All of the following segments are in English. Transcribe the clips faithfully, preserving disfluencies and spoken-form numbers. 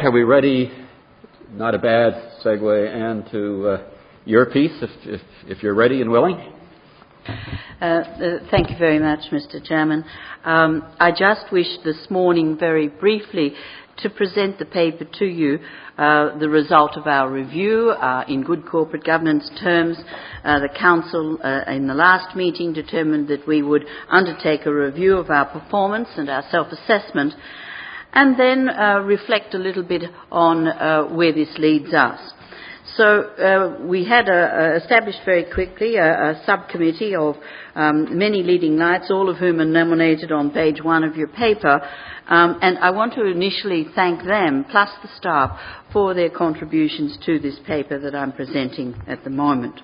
Are we ready? Not a bad segue into uh, your piece, if, if, if you're ready and willing. Uh, uh, thank you very much, Mister Chairman. Um, I just wish this morning very briefly to present the paper to you, uh, the result of our review. Uh, in good corporate governance terms, uh, the Council uh, in the last meeting determined that we would undertake a review of our performance and our self-assessment, and then uh, reflect a little bit on uh, where this leads us. So uh, we had uh, uh, established very quickly a, a subcommittee of um, many leading lights, all of whom are nominated on page one of your paper, um, and I want to initially thank them, plus the staff, for their contributions to this paper that I'm presenting at the moment.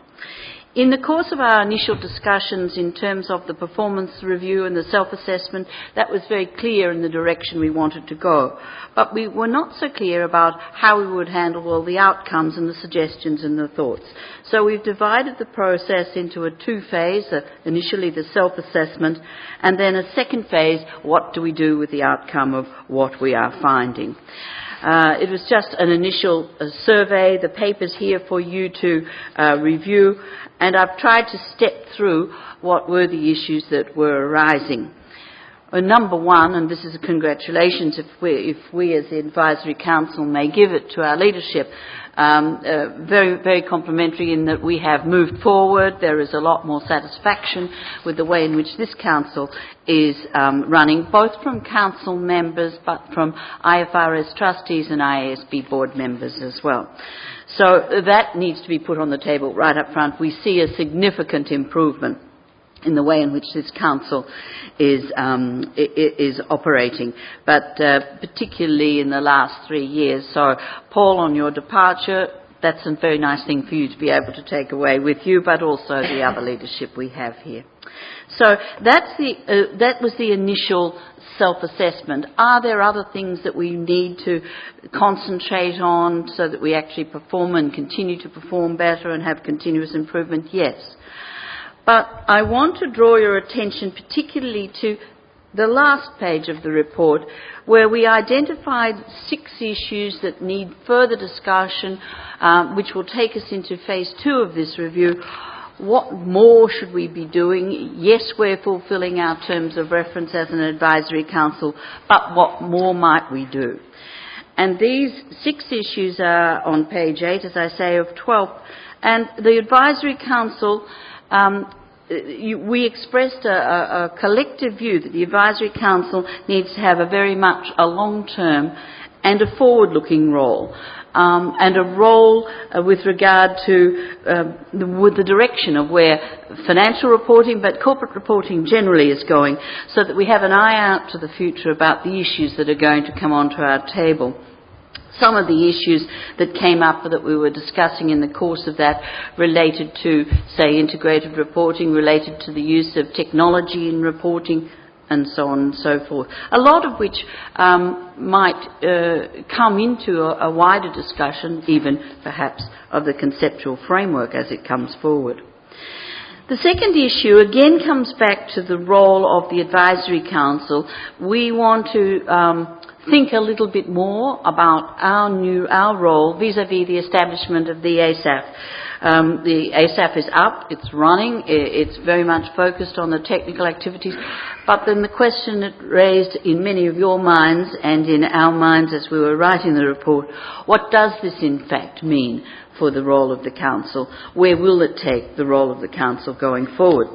In the course of our initial discussions in terms of the performance review and the self-assessment, that was very clear in the direction we wanted to go. But we were not so clear about how we would handle all the outcomes and the suggestions and the thoughts. So we've divided the process into a two-phase, uh, initially the self-assessment, and then a second phase, what do we do with the outcome of what we are finding. Uh, it was just an initial uh, survey. The paper's here for you to uh, review, and I've tried to step through what were the issues that were arising. Uh, number one, and this is a congratulations if we, if we as the Advisory Council may give it to our leadership, um, uh, very, very complimentary in that we have moved forward. There is a lot more satisfaction with the way in which this Council is um, running, both from Council members but from I F R S trustees and I A S B board members as well. So that needs to be put on the table right up front. We see a significant improvement in the way in which this council is um, is operating, but uh, particularly in the last three years. So, Paul, on your departure, that's a very nice thing for you to be able to take away with you, but also the other leadership we have here. So that's the uh, that was the initial self-assessment. Are there other things that we need to concentrate on so that we actually perform and continue to perform better and have continuous improvement? Yes. But I want to draw your attention particularly to the last page of the report, where we identified six issues that need further discussion, um, which will take us into phase two of this review. What more should we be doing? Yes, we're fulfilling our terms of reference as an advisory council, but what more might we do? And these six issues are on page eight, as I say, of twelve. And the advisory council Um, we expressed a, a, a collective view that the Advisory Council needs to have a very much a long-term and a forward-looking role, um, and a role uh, with regard to uh, the, with the direction of where financial reporting, but corporate reporting generally is going, so that we have an eye out to the future about the issues that are going to come onto our table. Some of the issues that came up that we were discussing in the course of that related to, say, integrated reporting, related to the use of technology in reporting, and so on and so forth. A lot of which um, might uh, come into a, a wider discussion, even perhaps of the conceptual framework as it comes forward. The second issue again comes back to the role of the Advisory Council. We want to um, think a little bit more about our new our role vis-à-vis the establishment of the A S A F. Um, the A S A F is up, it's running, it's very much focused on the technical activities, but then the question it raised in many of your minds and in our minds as we were writing the report, what does this in fact mean for the role of the Council? Where will it take the role of the Council going forward?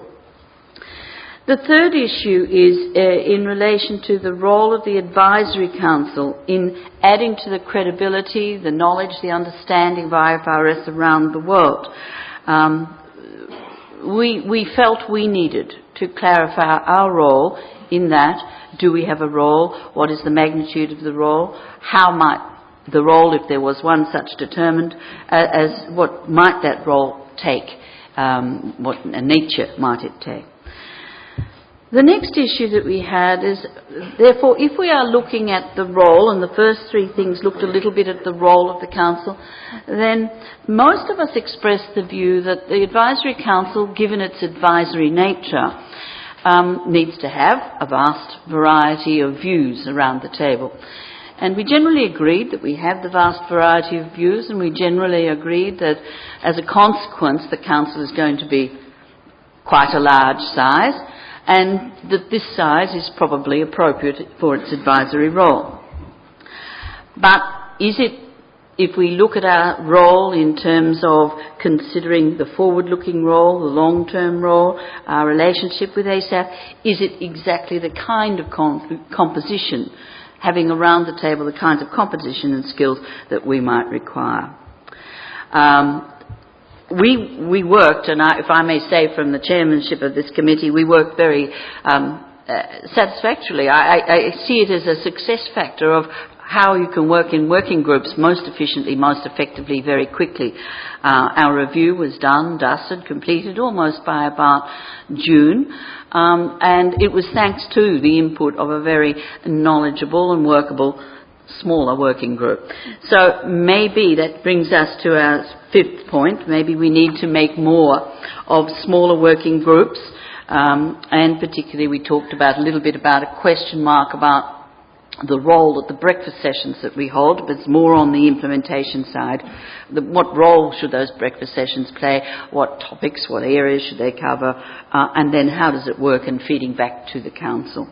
The third issue is uh, in relation to the role of the Advisory Council in adding to the credibility, the knowledge, the understanding of I F R S around the world. Um, we, we felt we needed to clarify our role in that. Do we have a role? What is the magnitude of the role? How might the role, if there was one such determined, uh, as what might that role take? Um, what nature might it take? The next issue that we had is, therefore, if we are looking at the role, and the first three things looked a little bit at the role of the Council, then most of us expressed the view that the Advisory Council, given its advisory nature, um, needs to have a vast variety of views around the table. And we generally agreed that we have the vast variety of views, and we generally agreed that as a consequence the council is going to be quite a large size, and that this size is probably appropriate for its advisory role. But is it, if we look at our role in terms of considering the forward-looking role, the long-term role, our relationship with A S A F, is it exactly the kind of comp- composition, having around the table the kinds of composition and skills that we might require? Um, we we worked, and I, if I may say from the chairmanship of this committee, we worked very um, uh, satisfactorily. I, I, I see it as a success factor of how you can work in working groups most efficiently, most effectively, very quickly. Uh, our review was done, dusted, completed almost by about June, um, and it was thanks to the input of a very knowledgeable and workable smaller working group. So maybe that brings us to our fifth point. Maybe we need to make more of smaller working groups, um, and particularly we talked about a little bit about a question mark about the role that the breakfast sessions that we hold, but it's more on the implementation side. The, what role should those breakfast sessions play? What topics, what areas should they cover? Uh, and then how does it work in feeding back to the council?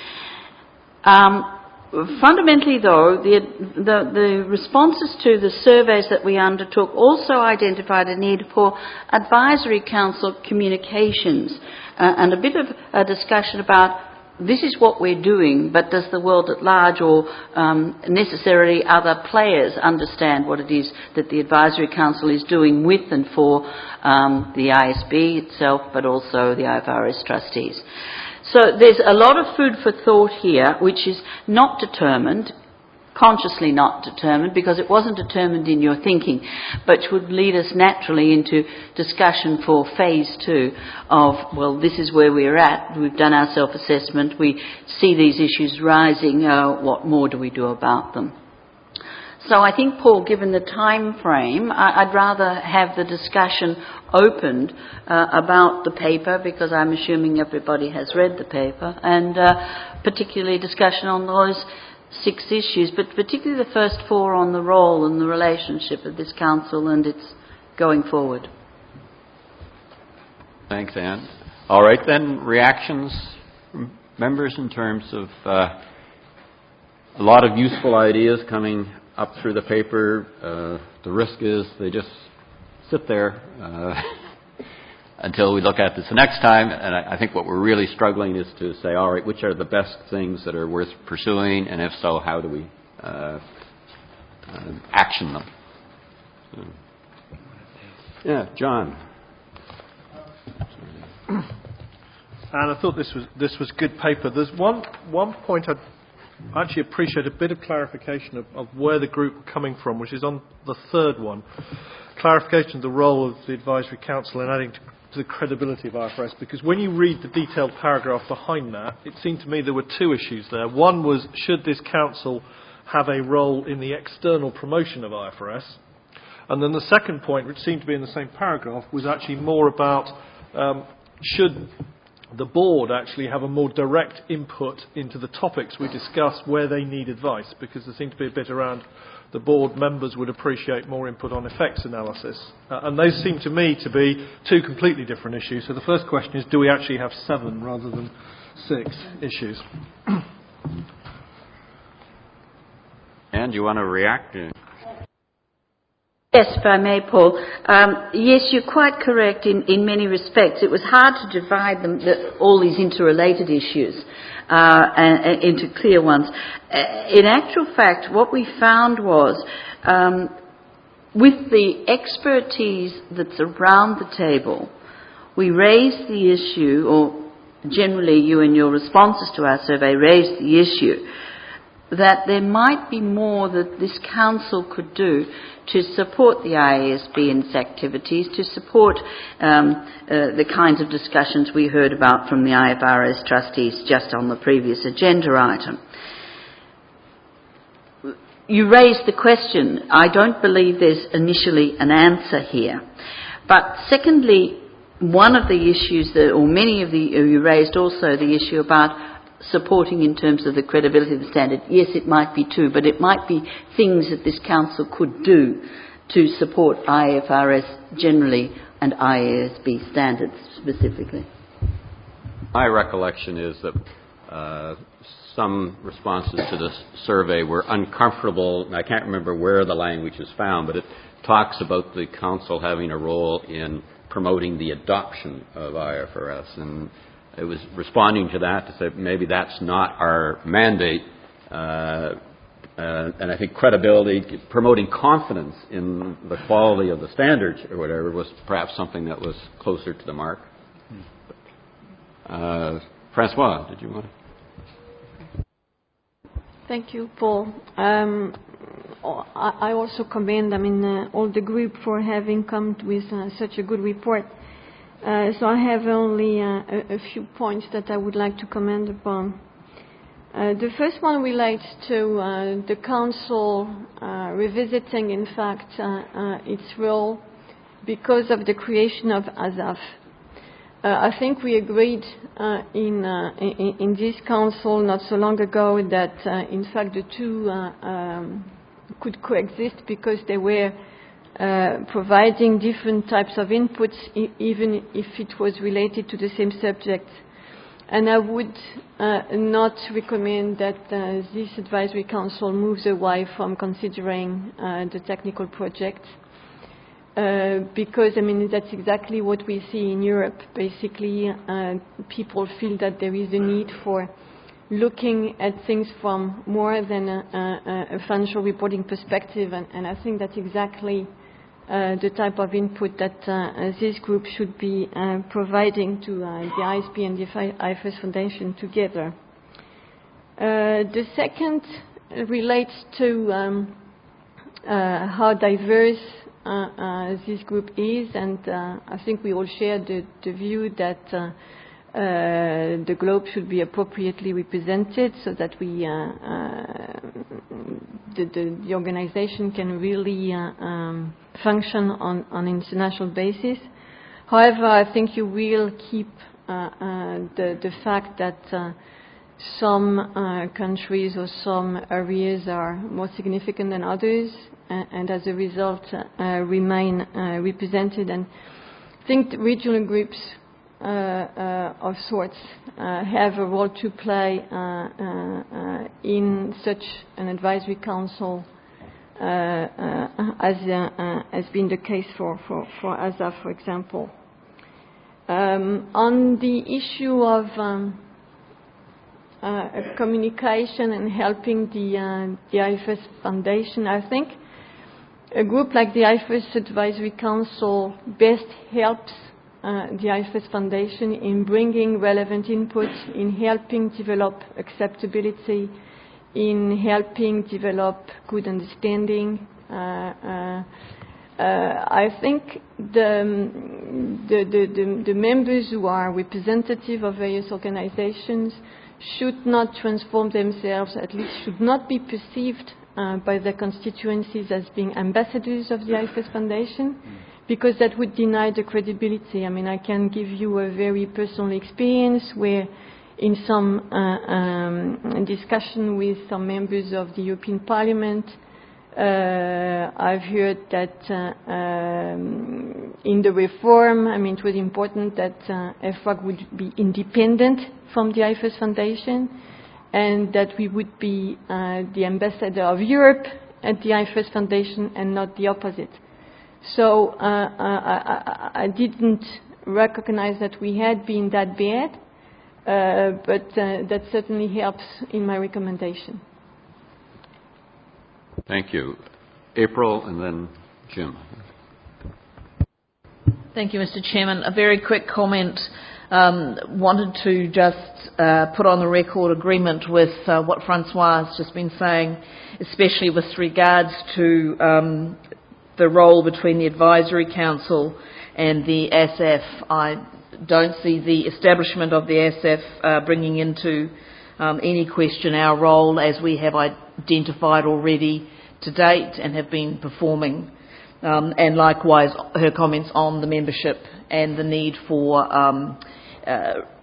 Um, fundamentally, though, the, the, the responses to the surveys that we undertook also identified a need for advisory council communications, uh, and a bit of a discussion about this is what we're doing, but does the world at large or um, necessarily other players understand what it is that the Advisory Council is doing with and for um, the I S B itself, but also the I F R S trustees? So there's a lot of food for thought here, which is not determined, consciously not determined, because it wasn't determined in your thinking, but would lead us naturally into discussion for phase two of, well, this is where we're at, we've done our self-assessment, we see these issues rising, uh, what more do we do about them? So I think, Paul, given the time frame, I'd rather have the discussion opened uh, about the paper, because I'm assuming everybody has read the paper, and uh, particularly discussion on those six issues, but particularly the first four on the role and the relationship of this council and its going forward. Thanks, Anne. All right, then, reactions from members in terms of uh, a lot of useful ideas coming up through the paper. Uh, the risk is they just sit there uh, until we look at this the next time. And I, I think what we're really struggling is to say, all right, which are the best things that are worth pursuing, and if so, how do we uh, uh, action them? So, yeah, John. And I thought this was this was good paper. There's one one point I'd actually appreciate a bit of clarification of, of where the group are coming from, which is on the third one. Clarification of the role of the Advisory Council in adding to to the credibility of I F R S, because when you read the detailed paragraph behind that, it seemed to me there were two issues there. One was, should this council have a role in the external promotion of I F R S? And then the second point, which seemed to be in the same paragraph, was actually more about um, should the board actually have a more direct input into the topics we discuss where they need advice, because there seemed to be a bit around the board members would appreciate more input on effects analysis. Uh, and those seem to me to be two completely different issues. So the first question is, do we actually have seven rather than six issues? Anne, do you want to react? Yes, if I may, Paul. Um, yes, you're quite correct in, in many respects. It was hard to divide them, the, all these interrelated issues uh, and, and into clear ones. Uh, in actual fact, what we found was, um, with the expertise that's around the table, we raised the issue, or generally you in your responses to our survey raised the issue, that there might be more that this council could do to support the I A S B in its activities, to support um, uh, the kinds of discussions we heard about from the I F R S trustees just on the previous agenda item. You raised the question. I don't believe there's initially an answer here. But secondly, one of the issues that, or many of the, you raised also the issue about supporting in terms of the credibility of the standard. Yes, it might be two, but it might be things that this council could do to support I F R S generally and I A S B standards specifically. My recollection is that uh, some responses to this survey were uncomfortable. I can't remember where the language is found, but it talks about the council having a role in promoting the adoption of I F R S. And it was responding to that to say maybe that's not our mandate. Uh, uh, and I think credibility, promoting confidence in the quality of the standards or whatever was perhaps something that was closer to the mark. Uh, Francois, did you want to? Thank you, Paul. Um, I also commend, I mean, uh, all the group for having come with uh, such a good report. Uh, so I have only uh, a, a few points that I would like to comment upon. Uh, the first one relates to uh, the Council uh, revisiting, in fact, uh, uh, its role because of the creation of ASAF. Uh, I think we agreed uh, in, uh, in in this Council not so long ago that, uh, in fact, the two uh, um, could coexist because they were uh, providing different types of inputs, e- even if it was related to the same subject. And I would uh, not recommend that uh, this advisory council moves away from considering uh, the technical project, uh, because, I mean, that's exactly what we see in Europe. Basically, uh, people feel that there is a need for looking at things from more than a, a, a financial reporting perspective, and, and I think that's exactly uh, the type of input that uh, this group should be uh, providing to uh, the I S B and the I F R S Foundation together. Uh, the second relates to um, uh, how diverse uh, uh, this group is, and uh, I think we all share the, the view that uh, Uh, the globe should be appropriately represented so that we, uh, uh, the, the, the organization can really uh, um, function on an international basis. However, I think you will keep uh, uh, the, the fact that uh, some uh, countries or some areas are more significant than others, and, and as a result uh, remain uh, represented. And I think the regional groups Uh, uh, of sorts uh, have a role to play uh, uh, uh, in such an advisory council uh, uh, as uh, uh, has been the case for, for, for ASAF, for example. Um, on the issue of um, uh, communication and helping the, uh, the I F R S Foundation, I think a group like the I F R S Advisory Council best helps Uh, the I F R S Foundation in bringing relevant input, in helping develop acceptability, in helping develop good understanding. Uh, uh, uh, I think the, the, the, the, the members who are representative of various organizations should not transform themselves, at least should not be perceived uh, by their constituencies as being ambassadors of the I F R S Foundation, because that would deny the credibility. I mean, I can give you a very personal experience where in some uh, um, discussion with some members of the European Parliament, uh, I've heard that uh, um, in the reform, I mean, it was important that uh, E F R A G would be independent from the I F R S Foundation, and that we would be uh, the ambassador of Europe at the I F R S Foundation and not the opposite. So uh, uh, I, I didn't recognize that we had been that bad, uh, but uh, that certainly helps in my recommendation. Thank you. April and then Jim. Thank you, Mister Chairman. A very quick comment. Um, wanted to just uh, put on the record agreement with uh, what Francois has just been saying, especially with regards to um, the role between the Advisory Council and the A S F. I don't see the establishment of the A S F uh, bringing into um, any question our role as we have identified already to date and have been performing. Um, and likewise her comments on the membership and the need for um, uh,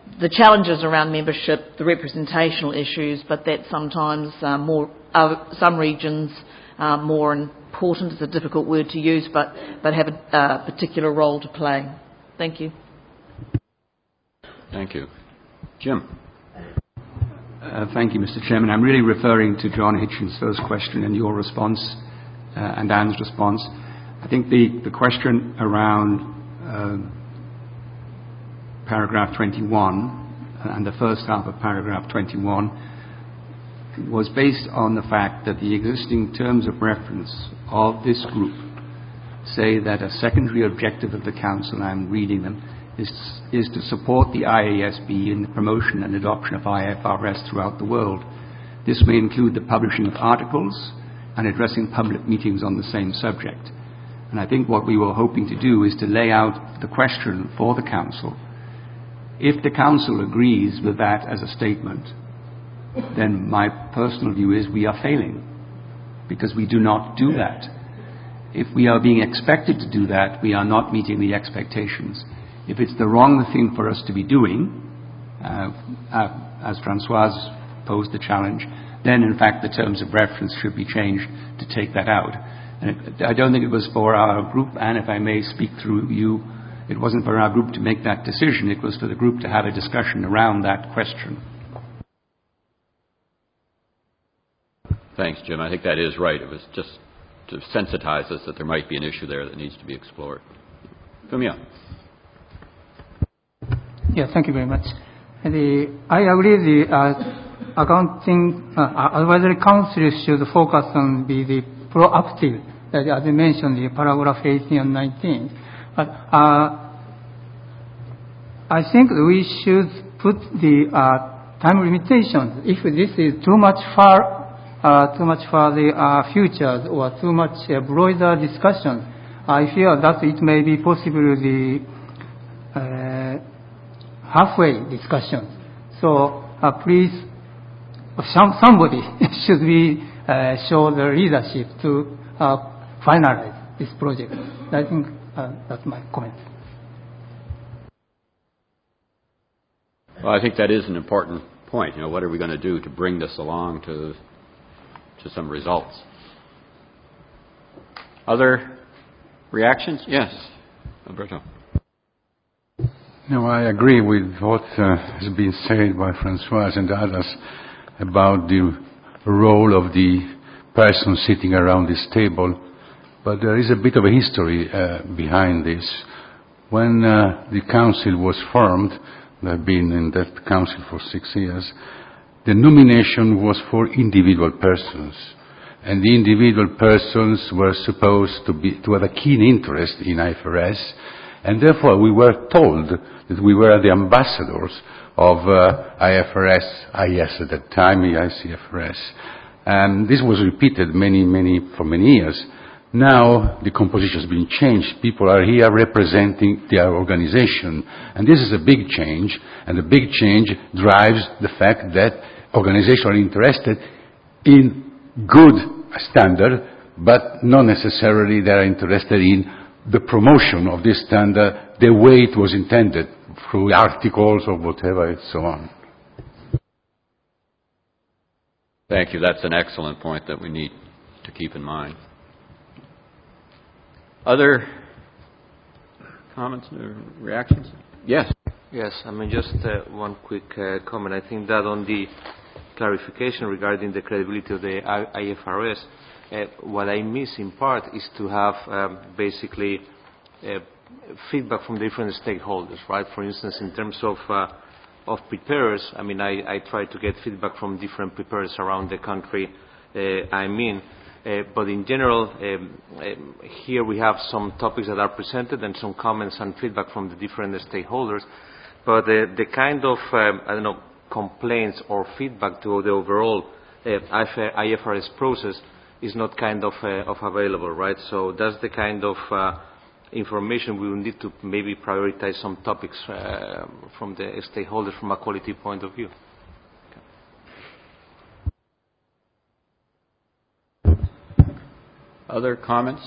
the challenges around membership, the representational issues, but that sometimes uh, more uh, some regions are more important. It's a difficult word to use, but, but have a uh, particular role to play. Thank you. Thank you. Jim. Uh, thank you, Mister Chairman. I'm really referring to John Hitchens' first question and your response uh, and Anne's response. I think the, the question around uh, paragraph twenty-one and the first half of paragraph twenty-one was based on the fact that the existing terms of reference of this group say that a secondary objective of the Council, I'm reading them, is, is to support the I A S B in the promotion and adoption of I F R S throughout the world. This may include the publishing of articles and addressing public meetings on the same subject. And I think what we were hoping to do is to lay out the question for the Council. If the Council agrees with that as a statement, then my personal view is we are failing, because we do not do that. If we are being expected to do that, we are not meeting the expectations. If it's the wrong thing for us to be doing, uh, uh, as Francoise posed the challenge, then in fact the terms of reference should be changed to take that out. And it, I don't think it was for our group, and if I may speak through you, it wasn't for our group to make that decision, it was for the group to have a discussion around that question. Thanks, Jim. I think that is right. It was just to sensitize us that there might be an issue there that needs to be explored. Fumio. Yeah, thank you very much. The, I agree the uh, accounting uh, advisory council should focus on the, the proactive, uh, as I mentioned, the paragraph eighteen and nineteen. But uh, I think we should put the uh, time limitations. If this is too much far, uh, too much for the uh, futures or too much uh, broader discussion, I fear that it may be possible the uh, halfway discussion. So uh, please, some, somebody should be uh, show the leadership to uh, finalize this project. I think uh, that's my comment. Well, I think that is an important point. You know, what are we going to do to bring this along to to some results? Other reactions? Yes, Alberto. No, I agree with what uh, has been said by Francoise and others about the role of the person sitting around this table. But there is a bit of a history uh, behind this. When uh, the council was formed, I've been in that council for six years, the nomination was for individual persons. And the individual persons were supposed to, be, to have a keen interest in I F R S, and therefore we were told that we were the ambassadors of uh, I F R S, I S at that time, I C F R S. And this was repeated many, many, for many years. Now the composition has been changed. People are here representing their organization. And this is a big change, and the big change drives the fact that organizations are interested in good standard, but not necessarily they are interested in the promotion of this standard the way it was intended, through articles or whatever and so on. Thank you. That's an excellent point that we need to keep in mind. Other comments or reactions? Yes. Yes, I mean, just uh, one quick uh, comment. I think that on the clarification regarding the credibility of the I F R S, uh, what I miss in part is to have um, basically uh, feedback from different stakeholders, right? For instance, in terms of uh, of preparers, I mean, I, I try to get feedback from different preparers around the country uh, I'm in. Uh, but in general, um, um, here we have some topics that are presented and some comments and feedback from the different stakeholders. But uh, the kind of, um, I don't know, complaints or feedback to the overall uh, I F R S process is not kind of, uh, of available, right? So that's the kind of uh, information we will need to maybe prioritize some topics uh, from the stakeholders from a quality point of view. Other comments,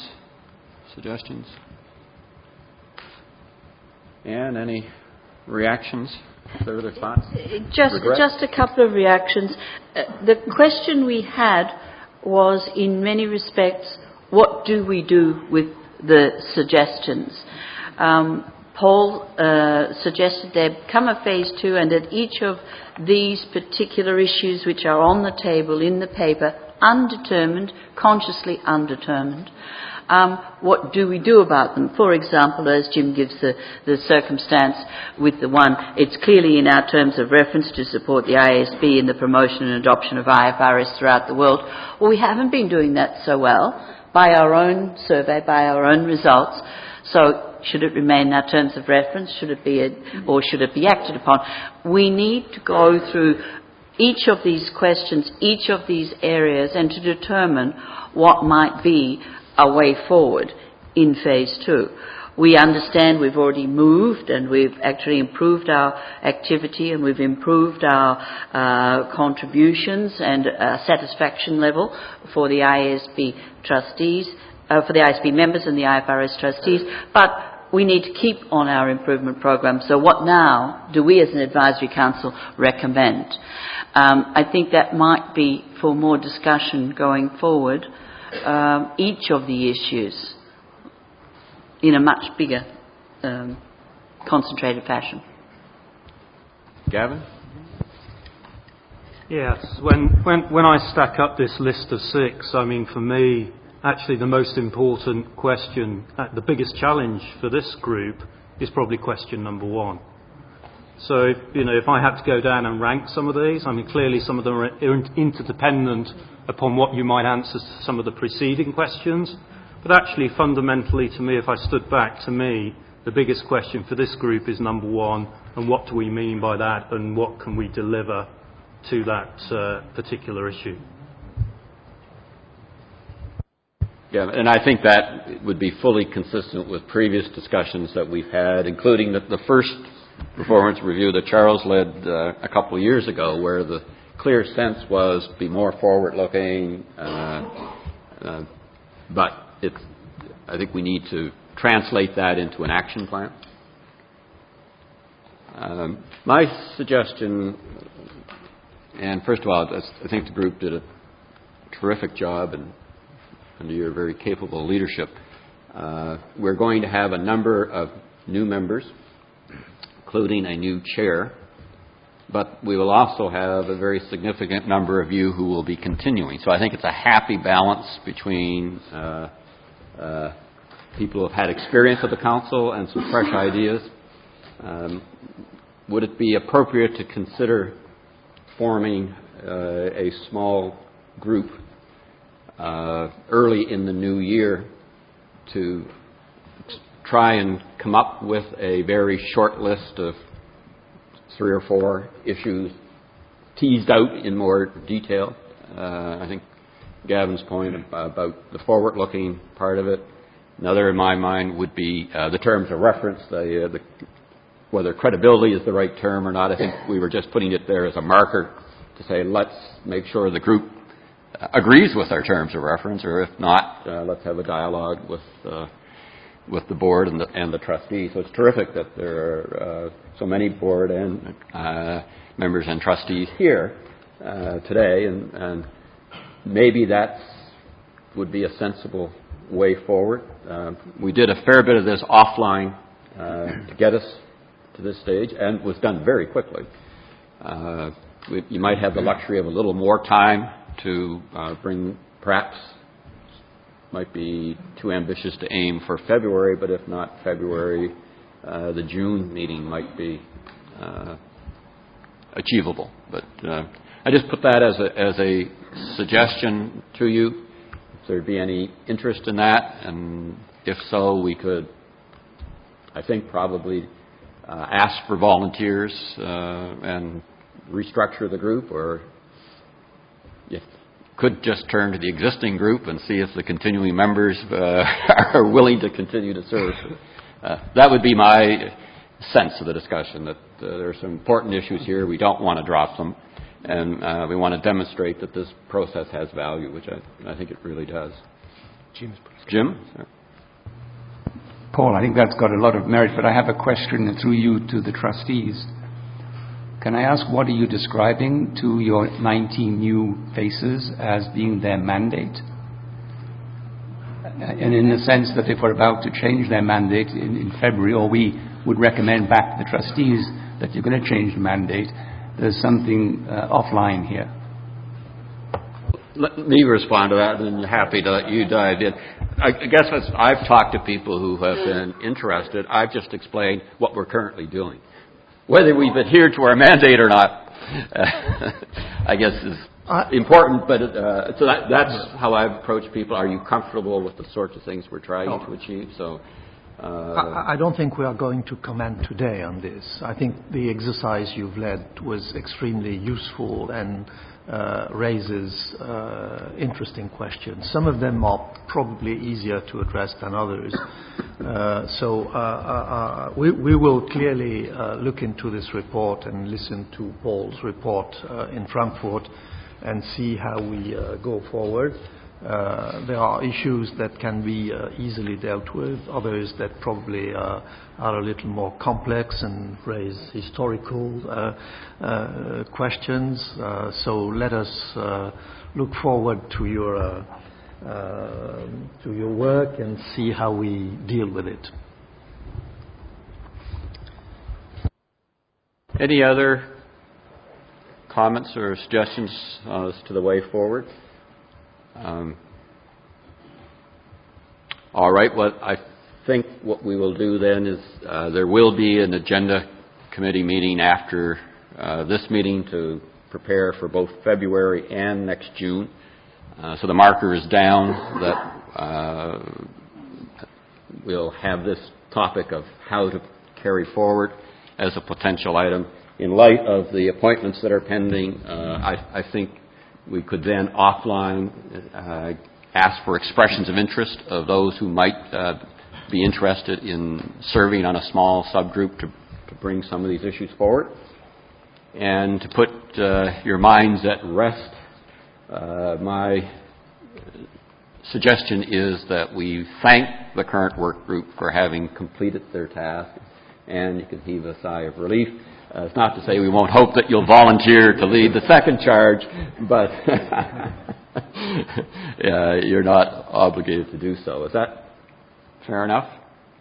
suggestions? And any reactions? Further thoughts? Just, Regret? just a couple of reactions. Uh, the question we had was, in many respects, what do we do with the suggestions? Um, Paul uh, suggested there come a phase two, and that each of these particular issues which are on the table in the paper, undetermined, consciously undetermined, um, what do we do about them? For example, as Jim gives the, the circumstance with the one, it's clearly in our terms of reference to support the I A S B in the promotion and adoption of I F R S throughout the world. Well, we haven't been doing that so well by our own survey, by our own results. So should it remain in our terms of reference? Should it be, a, or should it be acted upon? We need to go through each of these questions, each of these areas, and to determine what might be a way forward in phase two. We understand we've already moved, and we've actually improved our activity, and we've improved our uh, contributions and uh, satisfaction level for the I A S B trustees, uh, for the I A S B members and the I F R S trustees, but we need to keep on our improvement program. So what now do we as an advisory council recommend? Um, I think that might be for more discussion going forward, um, each of the issues in a much bigger, um, concentrated fashion. Gavin? Yes, when, when, when I stack up this list of six, I mean, for me, actually the most important question, uh, the biggest challenge for this group is probably question number one. So, if, you know, if I had to go down and rank some of these, I mean, clearly some of them are interdependent upon what you might answer to some of the preceding questions. But actually, fundamentally, to me, if I stood back, to me, the biggest question for this group is number one, and what do we mean by that, and what can we deliver to that uh, particular issue? Yeah, and I think that would be fully consistent with previous discussions that we've had, including the, the first performance review that Charles led uh, a couple of years ago, where the clear sense was be more forward-looking, uh, uh, but it's, I think we need to translate that into an action plan. Um, my suggestion, and first of all, I think the group did a terrific job, and under your very capable leadership. Uh, we're going to have a number of new members, including a new chair, but we will also have a very significant number of you who will be continuing. So I think it's a happy balance between uh, uh, people who have had experience of the council and some fresh ideas. Um, would it be appropriate to consider forming uh, a small group Uh, early in the new year to try and come up with a very short list of three or four issues teased out in more detail? Uh, I think Gavin's point about the forward-looking part of it. Another in my mind would be uh, the terms of reference, the, uh, the, whether credibility is the right term or not. I think we were just putting it there as a marker to say, let's make sure the group agrees with our terms of reference, or if not, uh, let's have a dialogue with uh, with the board and the, and the trustees. So it's terrific that there are uh, so many board and uh, members and trustees here uh, today, and, and maybe that would be a sensible way forward. Uh, we did a fair bit of this offline uh, to get us to this stage, and was done very quickly. Uh, we, you might have the luxury of a little more time to uh, bring, perhaps, might be too ambitious to aim for February, but if not February, uh, the June meeting might be uh, achievable. But uh, I just put that as a, as a suggestion to you, if there'd be any interest in that, and if so, we could, I think, probably uh, ask for volunteers uh, and restructure the group, or you could just turn to the existing group and see if the continuing members uh, are willing to continue to serve. Uh, that would be my sense of the discussion, that uh, there are some important issues here. We don't want to drop them, and uh, we want to demonstrate that this process has value, which I, I think it really does. Jim? Sir? Paul, I think that's got a lot of merit, but I have a question through you to the trustees. Can I ask, what are you describing to your nineteen new faces as being their mandate? And in the sense that if we're about to change their mandate in, in February, or we would recommend back to the trustees that you're going to change the mandate, there's something uh, offline here. Let me respond to that, and I'm happy to let you dive in. I guess as I've talked to people who have been interested. I've just explained what we're currently doing. Whether we've adhered to our mandate or not, uh, I guess is important, but uh, so that, that's how I've approached people. Are you comfortable with the sorts of things we're trying no. to achieve? So, uh, I, I don't think we are going to comment today on this. I think the exercise you've led was extremely useful and uh, raises uh, interesting questions. Some of them are probably easier to address than others. Uh, so uh, uh, we, we will clearly uh, look into this report and listen to Paul's report uh, in Frankfurt and see how we uh, go forward. Uh, there are issues that can be uh, easily dealt with, others that probably uh, are a little more complex and raise historical uh, uh, questions. Uh, so let us uh, look forward to your uh, uh, to your work and see how we deal with it. Any other comments or suggestions uh, as to the way forward? Um, all right. What I think what we will do then is uh, there will be an agenda committee meeting after uh, this meeting to prepare for both February and next June. Uh, so the marker is down that uh, we'll have this topic of how to carry forward as a potential item. In light of the appointments that are pending, uh, I, I think we could then offline uh, ask for expressions of interest of those who might uh, be interested in serving on a small subgroup to, to bring some of these issues forward. And to put uh, your minds at rest, uh, my suggestion is that we thank the current work group for having completed their task, and you can heave a sigh of relief. Uh, it's not to say we won't hope that you'll volunteer to lead the second charge, but uh, you're not obligated to do so. Is that fair enough?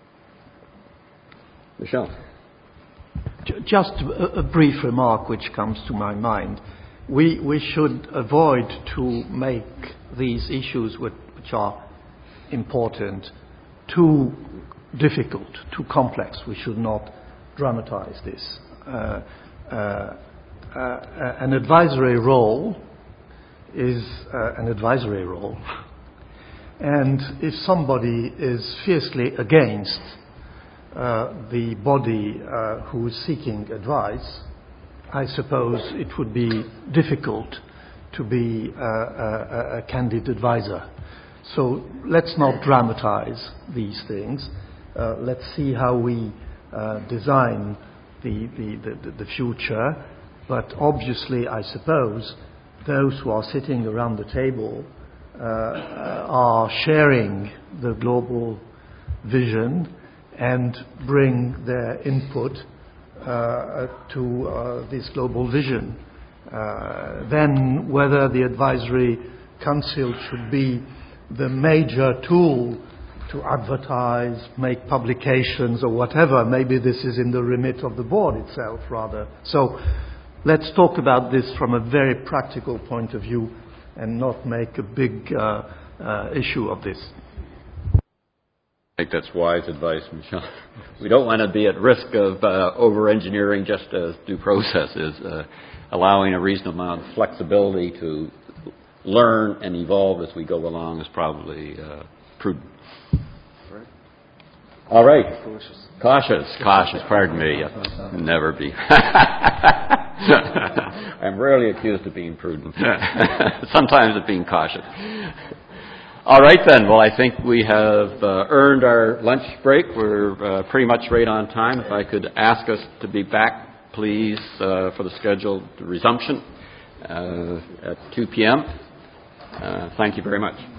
Michel? Just a, a brief remark which comes to my mind. We, we should avoid to make these issues which, which are important too difficult, too complex. We should not dramatize this. Uh, uh, uh, an advisory role is uh, an advisory role. And if somebody is fiercely against uh, the body uh, who is seeking advice, I suppose it would be difficult to be uh, a, a candid advisor. So let's not dramatize these things. Uh, let's see how we uh, design The, the, the, the future, but obviously I suppose those who are sitting around the table uh, are sharing the global vision and bring their input uh, to uh, this global vision. Uh, then whether the advisory council should be the major tool to advertise, make publications or whatever. Maybe this is in the remit of the board itself rather. So let's talk about this from a very practical point of view and not make a big uh, uh, issue of this. I think that's wise advice, Michel. We don't want to be at risk of uh, over-engineering just as due process is. Uh, allowing a reasonable amount of flexibility to learn and evolve as we go along is probably uh, prudent. All right. Cautious. Cautious. Cautious. Pardon me. I'll never be. I'm rarely accused of being prudent. Sometimes of being cautious. All right then. Well, I think we have uh, earned our lunch break. We're uh, pretty much right on time. If I could ask us to be back, please, uh, for the scheduled resumption uh, at two p.m. Uh, thank you very much.